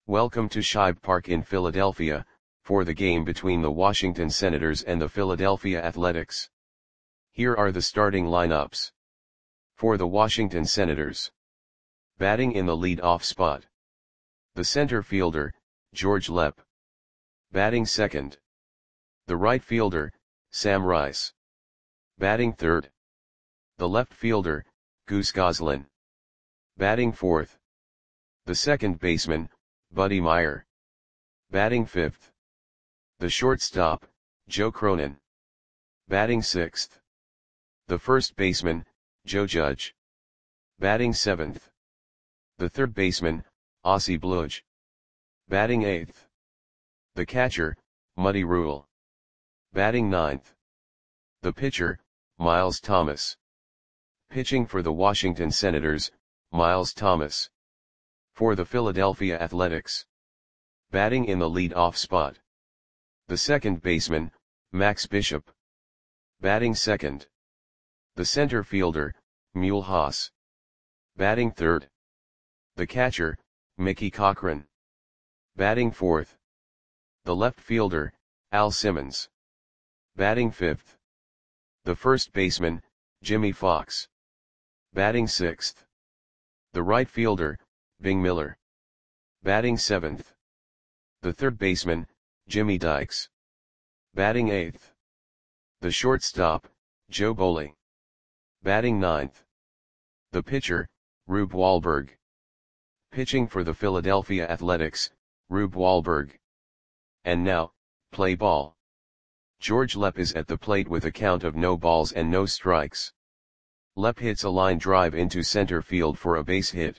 Welcome to Shibe Park in Philadelphia, for the game between the Washington Senators and the Philadelphia Athletics. Here are the starting lineups. For the Washington Senators. Batting in the lead-off spot. The center fielder, George Lepp. Batting second. The right fielder, Sam Rice. Batting third. The left fielder, Goose Goslin. Batting fourth. The second baseman, Buddy Meyer. Batting fifth. The shortstop, Joe Cronin. Batting sixth. The first baseman, Joe Judge. Batting seventh. The third baseman, Ozzie Bludge. Batting eighth. The catcher, Muddy Rule. Batting ninth. The pitcher, Miles Thomas. Pitching for the Washington Senators, Miles Thomas. For the Philadelphia Athletics. Batting in the lead-off spot. The second baseman, Max Bishop. Batting second. The center fielder, Mule Haas. Batting third. The catcher, Mickey Cochrane. Batting fourth. The left fielder, Al Simmons. Batting fifth. The first baseman, Jimmy Fox. Batting sixth. The right fielder, Bing Miller. Batting seventh. The third baseman, Jimmy Dykes. Batting eighth. The shortstop, Joe Boley. Batting ninth. The pitcher, Rube Wahlberg. Pitching for the Philadelphia Athletics, Rube Wahlberg. And now, play ball. George Lepp is at the plate with a count of no balls and no strikes. Lepp hits a line drive into center field for a base hit.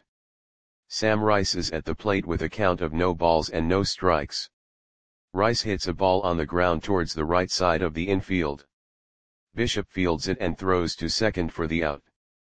Sam Rice is at the plate with a count of no balls and no strikes. Rice hits a ball on the ground towards the right side of the infield. Bishop fields it and throws to second for the out.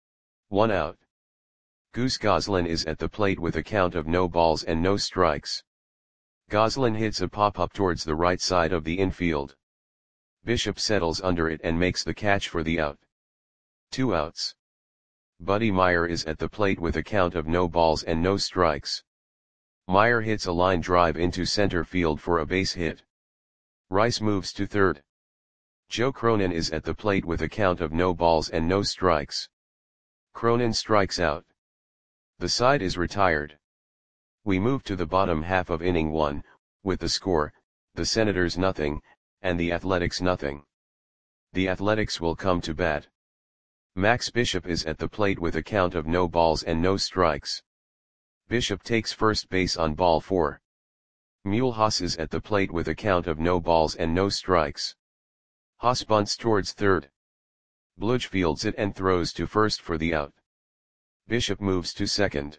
1 out. Goose Goslin is at the plate with a count of no balls and no strikes. Goslin hits a pop-up towards the right side of the infield. Bishop settles under it and makes the catch for the out. 2 outs. Buddy Meyer is at the plate with a count of no balls and no strikes. Meyer hits a line drive into center field for a base hit. Rice moves to third. Joe Cronin is at the plate with a count of no balls and no strikes. Cronin strikes out. The side is retired. We move to the bottom half of inning 1, with the score, the Senators nothing, and the Athletics nothing. The Athletics will come to bat. Max Bishop is at the plate with a count of no balls and no strikes. Bishop takes first base on ball 4. Mule Haas is at the plate with a count of no balls and no strikes. Haas bunts towards third. Bludge fields it and throws to first for the out. Bishop moves to second.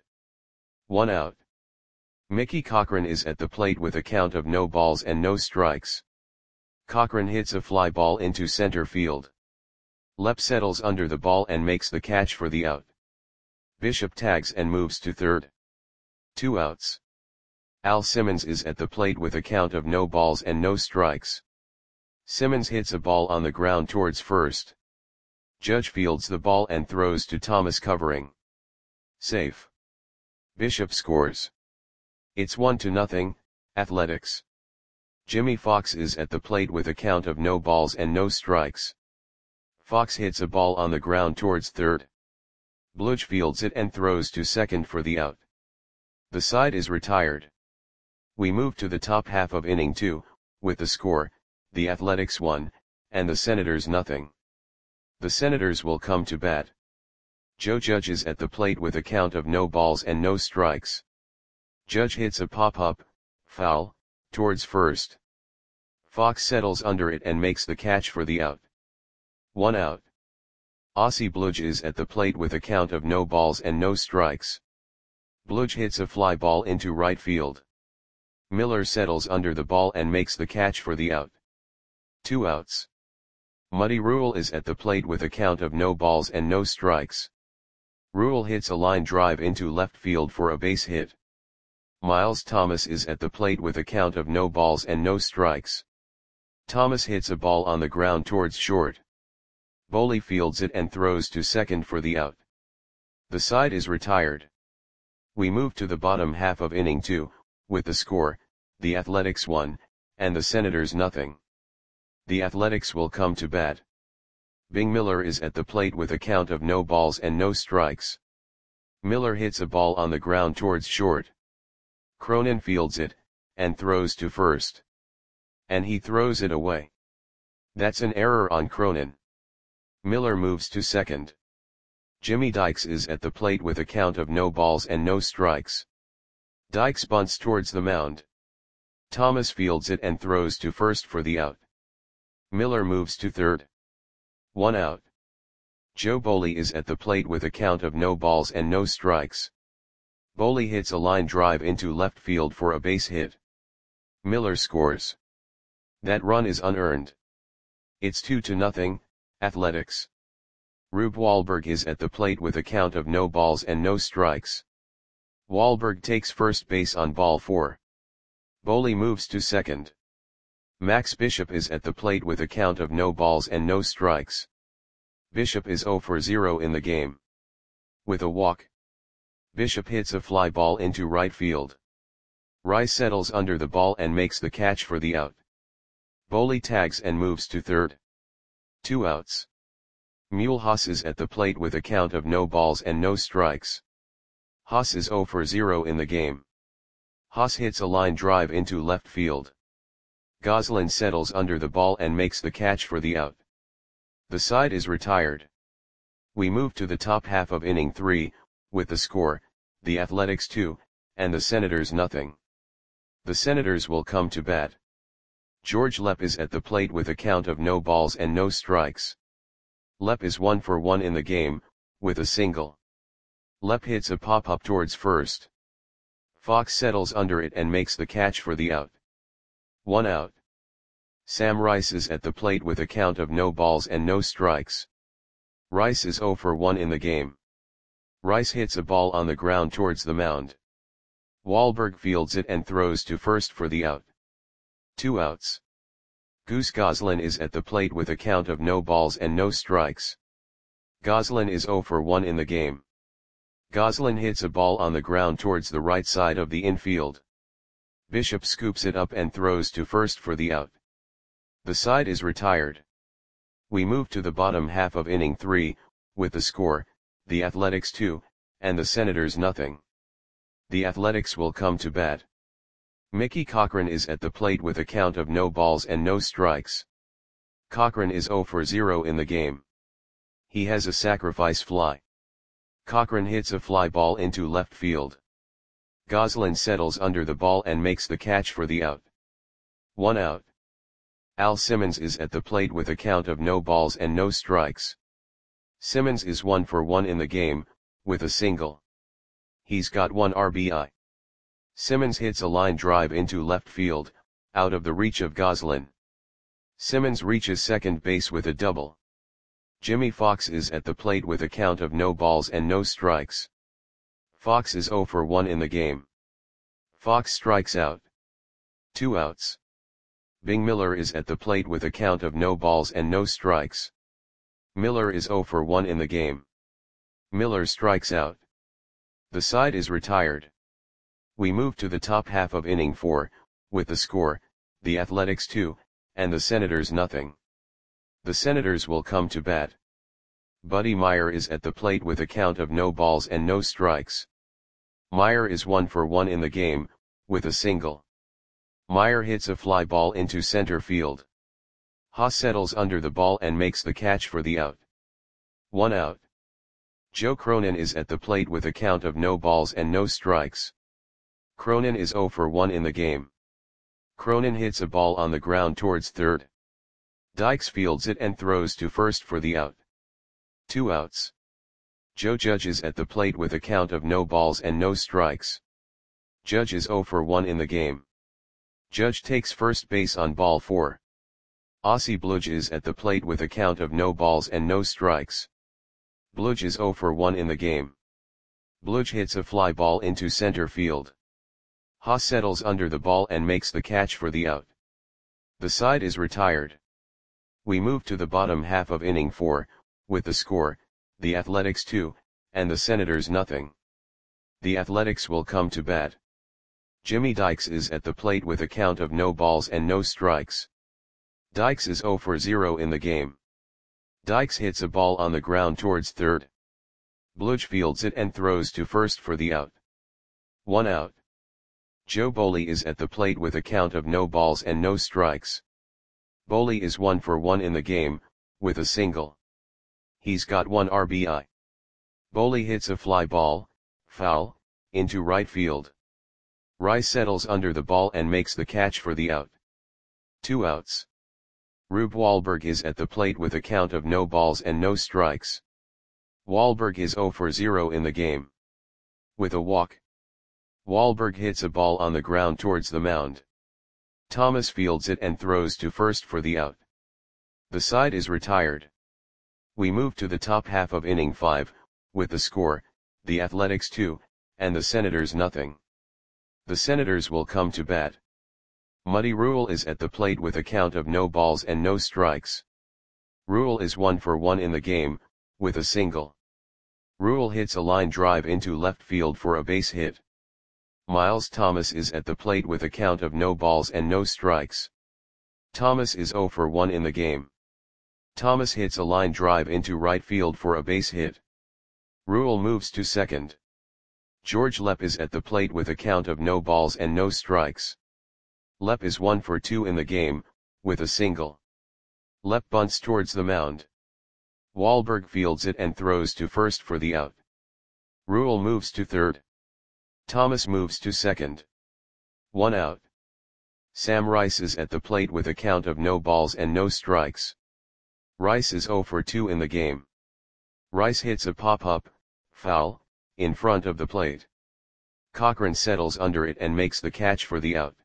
1 out. Mickey Cochrane is at the plate with a count of no balls and no strikes. Cochrane hits a fly ball into center field. Lepp settles under the ball and makes the catch for the out. Bishop tags and moves to third. 2 outs. Al Simmons is at the plate with a count of no balls and no strikes. Simmons hits a ball on the ground towards first. Judge fields the ball and throws to Thomas covering. Safe. Bishop scores. It's 1-0, Athletics. Jimmy Fox is at the plate with a count of no balls and no strikes. Fox hits a ball on the ground towards third. Bludge fields it and throws to second for the out. The side is retired. We move to the top half of inning 2, with the score, the Athletics 1, and the Senators nothing. The Senators will come to bat. Joe Judge is at the plate with a count of no balls and no strikes. Judge hits a pop-up, foul, towards first. Fox settles under it and makes the catch for the out. 1 out. Ozzie Bludge is at the plate with a count of no balls and no strikes. Bludge hits a fly ball into right field. Miller settles under the ball and makes the catch for the out. 2 outs. Muddy Rule is at the plate with a count of no balls and no strikes. Rule hits a line drive into left field for a base hit. Miles Thomas is at the plate with a count of no balls and no strikes. Thomas hits a ball on the ground towards short. Boley fields it and throws to second for the out. The side is retired. We move to the bottom half of inning 2, with the score, the Athletics 1, and the Senators nothing. The Athletics will come to bat. Bing Miller is at the plate with a count of no balls and no strikes. Miller hits a ball on the ground towards short. Cronin fields it, and throws to first. And he throws it away. That's an error on Cronin. Miller moves to second. Jimmy Dykes is at the plate with a count of no balls and no strikes. Dykes bunts towards the mound. Thomas fields it and throws to first for the out. Miller moves to third. 1 out. Joe Boley is at the plate with a count of no balls and no strikes. Boley hits a line drive into left field for a base hit. Miller scores. That run is unearned. It's 2-0, Athletics. Rube Wahlberg is at the plate with a count of no balls and no strikes. Wahlberg takes first base on ball 4. Boley moves to second. Max Bishop is at the plate with a count of no balls and no strikes. Bishop is 0 for 0 in the game. With a walk, Bishop hits a fly ball into right field. Rice settles under the ball and makes the catch for the out. Boley tags and moves to third. 2 outs. Mule Haas is at the plate with a count of no balls and no strikes. Haas is 0 for 0 in the game. Haas hits a line drive into left field. Goslin settles under the ball and makes the catch for the out. The side is retired. We move to the top half of inning 3, with the score, the Athletics 2, and the Senators nothing. The Senators will come to bat. George Lepp is at the plate with a count of no balls and no strikes. Lepp is 1 for 1 in the game, with a single. Lepp hits a pop-up towards first. Fox settles under it and makes the catch for the out. 1 out. Sam Rice is at the plate with a count of no balls and no strikes. Rice is 0 for 1 in the game. Rice hits a ball on the ground towards the mound. Wahlberg fields it and throws to first for the out. 2 outs. Goose Goslin is at the plate with a count of no balls and no strikes. Goslin is 0 for 1 in the game. Goslin hits a ball on the ground towards the right side of the infield. Bishop scoops it up and throws to first for the out. The side is retired. We move to the bottom half of inning 3, with the score, the Athletics 2, and the Senators nothing. The Athletics will come to bat. Mickey Cochrane is at the plate with a count of no balls and no strikes. Cochrane is 0 for 0 in the game. He has a sacrifice fly. Cochrane hits a fly ball into left field. Goslin settles under the ball and makes the catch for the out. 1 out. Al Simmons is at the plate with a count of no balls and no strikes. Simmons is 1 for 1 in the game, with a single. He's got 1 RBI. Simmons hits a line drive into left field, out of the reach of Goslin. Simmons reaches second base with a double. Jimmy Fox is at the plate with a count of no balls and no strikes. Fox is 0 for 1 in the game. Fox strikes out. 2 outs. Bing Miller is at the plate with a count of no balls and no strikes. Miller is 0 for 1 in the game. Miller strikes out. The side is retired. We move to the top half of inning 4, with the score, the Athletics 2, and the Senators nothing. The Senators will come to bat. Buddy Meyer is at the plate with a count of no balls and no strikes. Meyer is 1 for 1 in the game, with a single. Meyer hits a fly ball into center field. Haas settles under the ball and makes the catch for the out. 1 out. Joe Cronin is at the plate with a count of no balls and no strikes. Cronin is 0 for 1 in the game. Cronin hits a ball on the ground towards third. Dykes fields it and throws to first for the out. 2 outs. Joe Judge is at the plate with a count of no balls and no strikes. Judge is 0 for 1 in the game. Judge takes first base on ball 4. Ossie Bludge is at the plate with a count of no balls and no strikes. Bludge is 0 for 1 in the game. Bludge hits a fly ball into center field. Haas settles under the ball and makes the catch for the out. The side is retired. We move to the bottom half of inning 4, with the score, the Athletics 2, and the Senators nothing. The Athletics will come to bat. Jimmy Dykes is at the plate with a count of no balls and no strikes. Dykes is 0 for 0 in the game. Dykes hits a ball on the ground towards third. Bluch fields it and throws to first for the out. 1 out. Joe Boley is at the plate with a count of no balls and no strikes. Boley is 1 for 1 in the game, with a single. He's got 1 RBI. Boley hits a fly ball, foul, into right field. Rice settles under the ball and makes the catch for the out. 2 outs. Rube Wahlberg is at the plate with a count of no balls and no strikes. Wahlberg is 0 for 0 in the game. With a walk. Wahlberg hits a ball on the ground towards the mound. Thomas fields it and throws to first for the out. The side is retired. We move to the top half of inning 5, with the score, the Athletics 2, and the Senators nothing. The Senators will come to bat. Muddy Rule is at the plate with a count of no balls and no strikes. Rule is 1 for 1 in the game, with a single. Rule hits a line drive into left field for a base hit. Miles Thomas is at the plate with a count of no balls and no strikes. Thomas is 0 for 1 in the game. Thomas hits a line drive into right field for a base hit. Rule moves to second. George Lepp is at the plate with a count of no balls and no strikes. Lepp is 1 for 2 in the game, with a single. Lepp bunts towards the mound. Wahlberg fields it and throws to first for the out. Rule moves to third. Thomas moves to second. 1 out. Sam Rice is at the plate with a count of no balls and no strikes. Rice is 0 for 2 in the game. Rice hits a pop-up, foul, in front of the plate. Cochran settles under it and makes the catch for the out.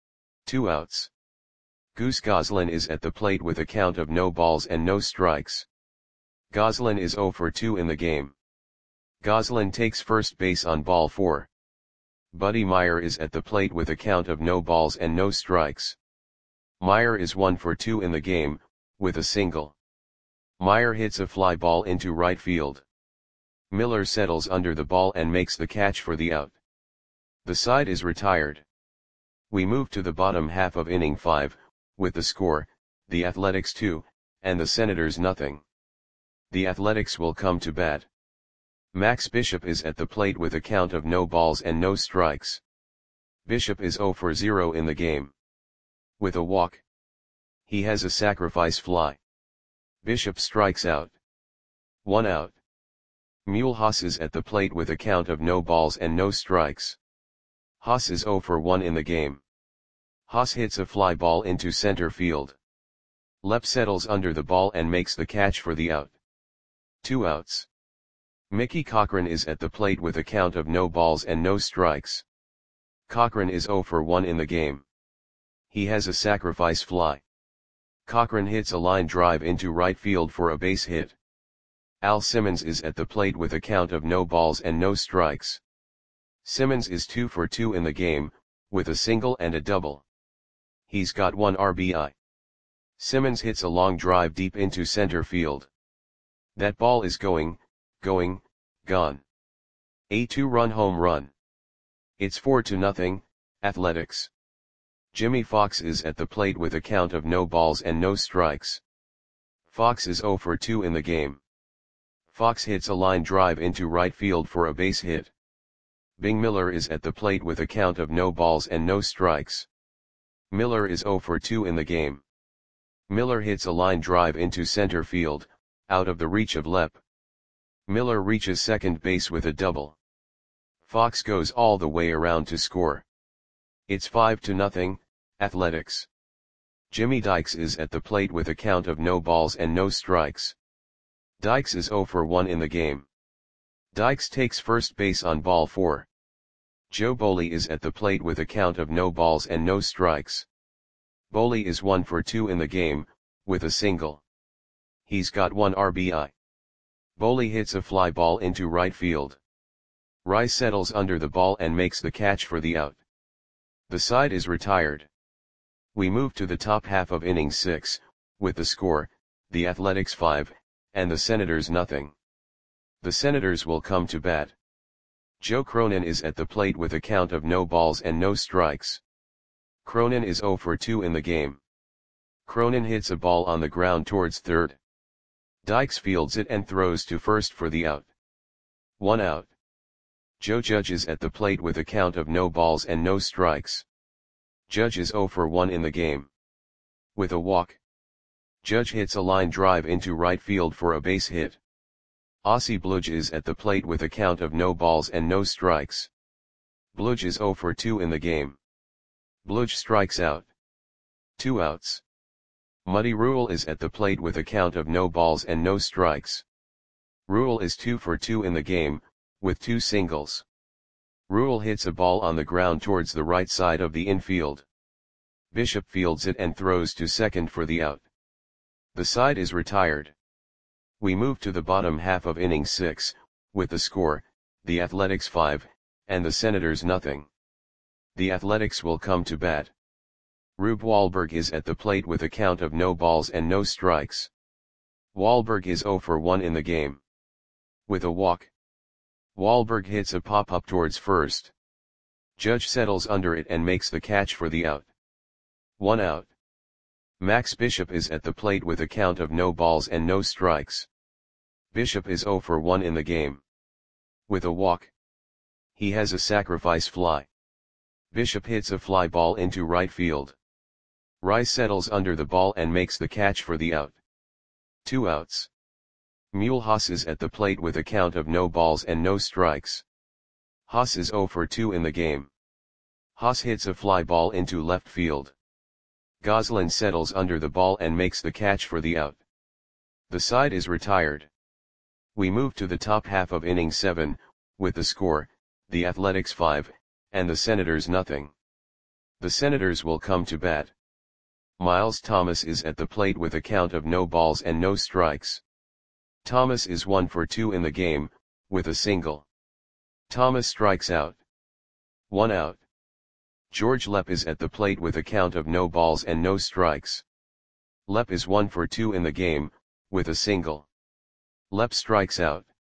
2 outs. Goose Goslin is at the plate with a count of no balls and no strikes. Goslin is 0 for 2 in the game. Goslin takes first base on ball 4. Buddy Meyer is at the plate with a count of no balls and no strikes. Meyer is 1 for 2 in the game, with a single. Meyer hits a fly ball into right field. Miller settles under the ball and makes the catch for the out. The side is retired. We move to the bottom half of inning 5, with the score, the Athletics 2, and the Senators nothing. The Athletics will come to bat. Max Bishop is at the plate with a count of no balls and no strikes. Bishop is 0 for 0 in the game. With a walk. He has a sacrifice fly. Bishop strikes out. 1 out. Mule Haas is at the plate with a count of no balls and no strikes. Haas is 0 for 1 in the game. Haas hits a fly ball into center field. Lepp settles under the ball and makes the catch for the out. 2 outs. Mickey Cochran is at the plate with a count of no balls and no strikes. Cochran is 0 for 1 in the game. He has a sacrifice fly. Cochran hits a line drive into right field for a base hit. Al Simmons is at the plate with a count of no balls and no strikes. Simmons is 2 for 2 in the game, with a single and a double. He's got 1 RBI. Simmons hits a long drive deep into center field. That ball is going, gone. A 2-run home run. It's 4-0, Athletics. Jimmy Fox is at the plate with a count of no balls and no strikes. Fox is 0 for 2 in the game. Fox hits a line drive into right field for a base hit. Bing Miller is at the plate with a count of no balls and no strikes. Miller is 0 for 2 in the game. Miller hits a line drive into center field, out of the reach of Lepp. Miller reaches second base with a double. Fox goes all the way around to score. It's 5-0, Athletics. Jimmy Dykes is at the plate with a count of no balls and no strikes. Dykes is 0 for 1 in the game. Dykes takes first base on ball 4. Joe Boley is at the plate with a count of no balls and no strikes. Boley is 1 for 2 in the game, with a single. He's got 1 RBI. Boley hits a fly ball into right field. Rice settles under the ball and makes the catch for the out. The side is retired. We move to the top half of inning 6, with the score, the Athletics 5, and the Senators nothing. The Senators will come to bat. Joe Cronin is at the plate with a count of no balls and no strikes. Cronin is 0 for 2 in the game. Cronin hits a ball on the ground towards third. Dykes fields it and throws to first for the out. 1 out. Joe Judge is at the plate with a count of no balls and no strikes. Judge is 0 for 1 in the game. With a walk, Judge hits a line drive into right field for a base hit. Ossie Bludge is at the plate with a count of no balls and no strikes. Bludge is 0 for 2 in the game. Bludge strikes out. 2 outs. Muddy Rule is at the plate with a count of no balls and no strikes. Rule is 2 for 2 in the game, with 2 singles. Rule hits a ball on the ground towards the right side of the infield. Bishop fields it and throws to second for the out. The side is retired. We move to the bottom half of inning 6, with the score, the Athletics 5, and the Senators nothing. The Athletics will come to bat. Rube Wahlberg is at the plate with a count of no balls and no strikes. Wahlberg is 0 for 1 in the game. With a walk, Wahlberg hits a pop-up towards first. Judge settles under it and makes the catch for the out. 1 out. Max Bishop is at the plate with a count of no balls and no strikes. Bishop is 0 for 1 in the game. With a walk, he has a sacrifice fly. Bishop hits a fly ball into right field. Rice settles under the ball and makes the catch for the out. 2 outs. Mule Haas is at the plate with a count of no balls and no strikes. Haas is 0 for 2 in the game. Haas hits a fly ball into left field. Goslin settles under the ball and makes the catch for the out. The side is retired. We move to the top half of inning 7, with the score, the Athletics 5, and the Senators nothing. The Senators will come to bat. Miles Thomas is at the plate with a count of no balls and no strikes. Thomas is 1 for 2 in the game, with a single. Thomas strikes out. 1 out. George Lepp is at the plate with a count of no balls and no strikes. Lepp is 1 for 2 in the game, with a single. Lepp strikes out.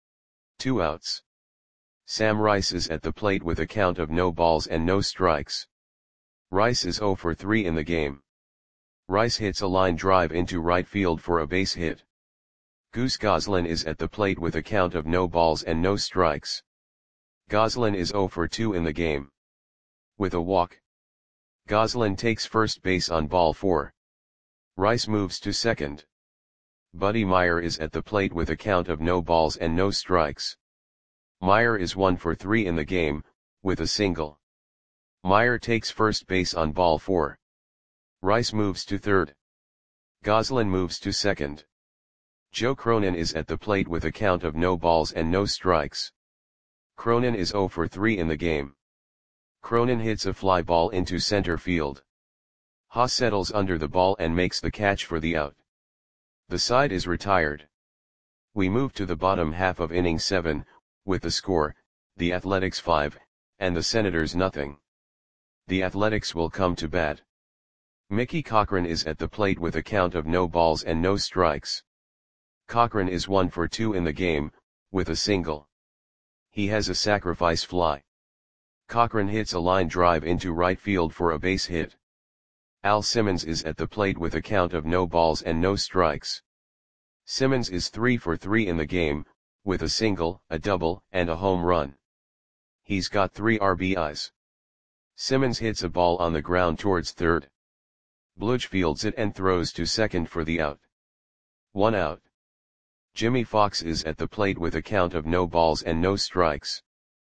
2 outs. Sam Rice is at the plate with a count of no balls and no strikes. Rice is 0 for 3 in the game. Rice hits a line drive into right field for a base hit. Goose Goslin is at the plate with a count of no balls and no strikes. Goslin is 0 for 2 in the game. With a walk, Goslin takes first base on ball 4. Rice moves to second. Buddy Meyer is at the plate with a count of no balls and no strikes. Meyer is 1 for 3 in the game, with a single. Meyer takes first base on ball 4. Rice moves to third. Goslin moves to second. Joe Cronin is at the plate with a count of no balls and no strikes. Cronin is 0 for 3 in the game. Cronin hits a fly ball into center field. Haas settles under the ball and makes the catch for the out. The side is retired. We move to the bottom half of inning 7, with the score, the Athletics 5, and the Senators nothing. The Athletics will come to bat. Mickey Cochran is at the plate with a count of no balls and no strikes. Cochran is 1 for 2 in the game, with a single. He has a sacrifice fly. Cochran hits a line drive into right field for a base hit. Al Simmons is at the plate with a count of no balls and no strikes. Simmons is 3 for 3 in the game, with a single, a double, and a home run. He's got 3 RBIs. Simmons hits a ball on the ground towards third. Bludge fields it and throws to second for the out. 1 out. Jimmy Fox is at the plate with a count of no balls and no strikes.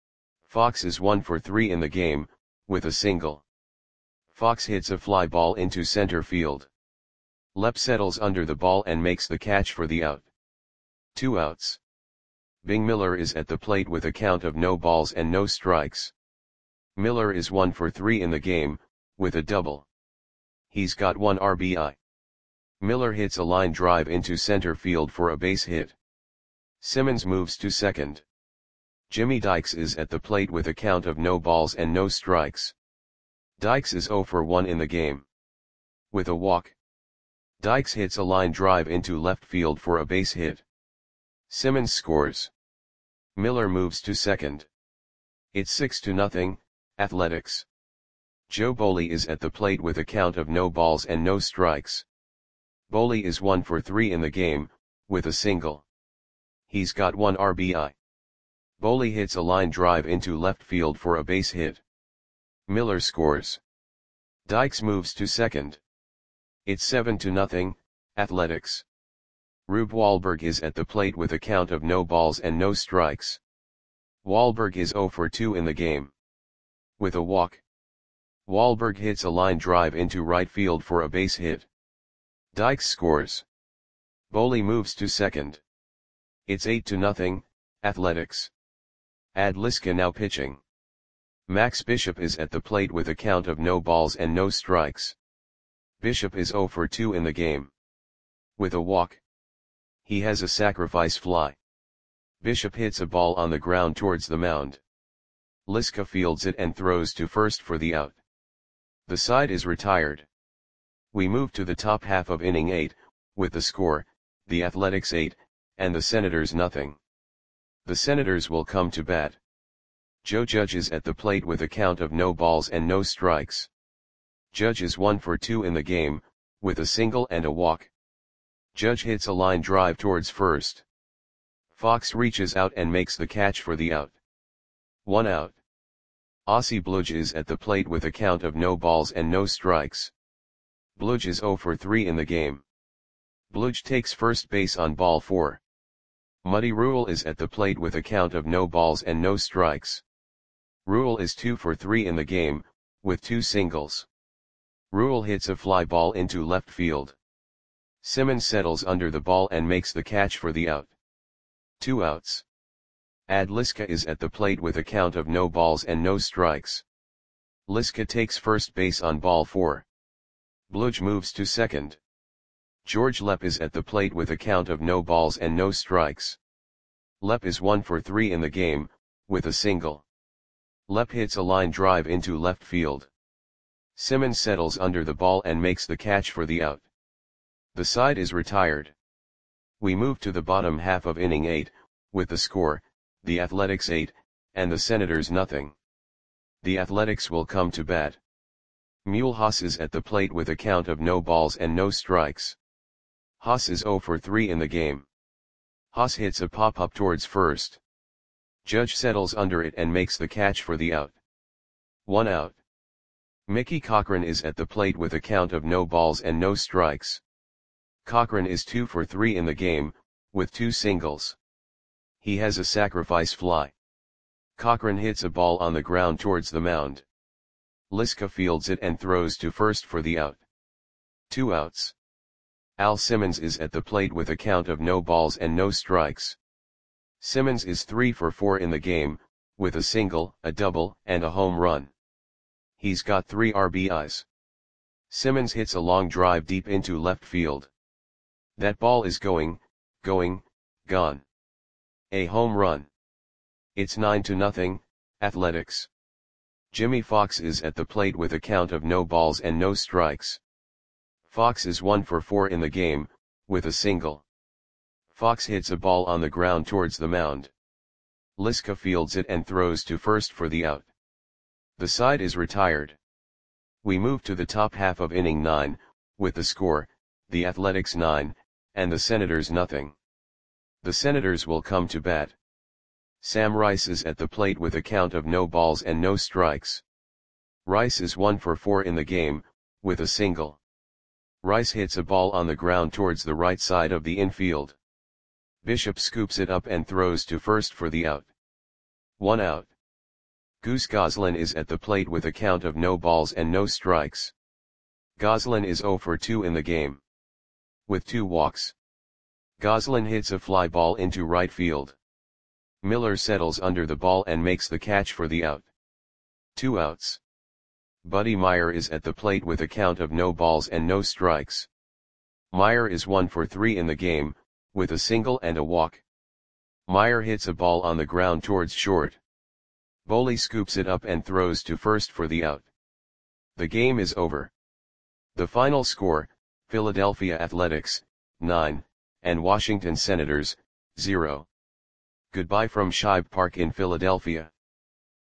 Fox is 1 for 3 in the game, with a single. Fox hits a fly ball into center field. Lepp settles under the ball and makes the catch for the out. 2 outs. Bing Miller is at the plate with a count of no balls and no strikes. Miller is 1 for 3 in the game, with a double. He's got 1 RBI. Miller hits a line drive into center field for a base hit. Simmons moves to second. Jimmy Dykes is at the plate with a count of no balls and no strikes. Dykes is 0 for 1 in the game. With a walk, Dykes hits a line drive into left field for a base hit. Simmons scores. Miller moves to second. It's 6-0, Athletics. Joe Boley is at the plate with a count of no balls and no strikes. Boley is 1 for 3 in the game, with a single. He's got 1 RBI. Boley hits a line drive into left field for a base hit. Miller scores. Dykes moves to second. It's 7-0, Athletics. Rube Wahlberg is at the plate with a count of no balls and no strikes. Wahlberg is 0 for 2 in the game. With a walk. Wahlberg hits a line drive into right field for a base hit. Dykes scores. Boley moves to second. It's 8-0, Athletics. Ad Liska now pitching. Max Bishop is at the plate with a count of no balls and no strikes. Bishop is 0 for 2 in the game. With a walk. He has a sacrifice fly. Bishop hits a ball on the ground towards the mound. Liska fields it and throws to first for the out. The side is retired. We move to the top half of inning 8, with the score, the Athletics 8, and the Senators nothing. The Senators will come to bat. Joe Judge is at the plate with a count of no balls and no strikes. Judge is 1 for 2 in the game, with a single and a walk. Judge hits a line drive towards first. Fox reaches out and makes the catch for the out. 1 out. Ossie Bludge is at the plate with a count of no balls and no strikes. Bludge is 0 for 3 in the game. Bludge takes first base on ball 4. Muddy Rule is at the plate with a count of no balls and no strikes. Rule is 2 for 3 in the game, with 2 singles. Rule hits a fly ball into left field. Simmons settles under the ball and makes the catch for the out. 2 outs. Ad Liska is at the plate with a count of no balls and no strikes. Liska takes first base on ball 4. Bludge moves to second. George Lepp is at the plate with a count of no balls and no strikes. Lepp is 1 for 3 in the game, with a single. Lepp hits a line drive into left field. Simmons settles under the ball and makes the catch for the out. The side is retired. We move to the bottom half of inning 8, with the score, the Athletics 8, and the Senators nothing. The Athletics will come to bat. Mule Haas is at the plate with a count of no balls and no strikes. Haas is 0 for 3 in the game. Haas hits a pop-up towards first. Judge settles under it and makes the catch for the out. 1 out. Mickey Cochrane is at the plate with a count of no balls and no strikes. Cochrane is 2 for 3 in the game, with 2 singles. He has a sacrifice fly. Cochrane hits a ball on the ground towards the mound. Liska fields it and throws to first for the out. 2 outs. Al Simmons is at the plate with a count of no balls and no strikes. Simmons is 3 for 4 in the game, with a single, a double, and a home run. He's got 3 RBIs. Simmons hits a long drive deep into left field. That ball is going, gone. A home run. It's 9-0, Athletics. Jimmy Fox is at the plate with a count of no balls and no strikes. Fox is 1 for 4 in the game, with a single. Fox hits a ball on the ground towards the mound. Liska fields it and throws to first for the out. The side is retired. We move to the top half of inning 9, with the score, the Athletics 9, and the Senators nothing. The Senators will come to bat. Sam Rice is at the plate with a count of no balls and no strikes. Rice is 1 for 4 in the game, with a single. Rice hits a ball on the ground towards the right side of the infield. Bishop scoops it up and throws to first for the out. 1 out. Goose Goslin is at the plate with a count of no balls and no strikes. Goslin is 0 for 2 in the game. With 2 walks. Goslin hits a fly ball into right field. Miller settles under the ball and makes the catch for the out. 2 outs. Buddy Meyer is at the plate with a count of no balls and no strikes. Meyer is 1 for 3 in the game, with a single and a walk. Meyer hits a ball on the ground towards short. Boley scoops it up and throws to first for the out. The game is over. The final score, Philadelphia Athletics, 9, and Washington Senators, 0. Goodbye from Shibe Park in Philadelphia.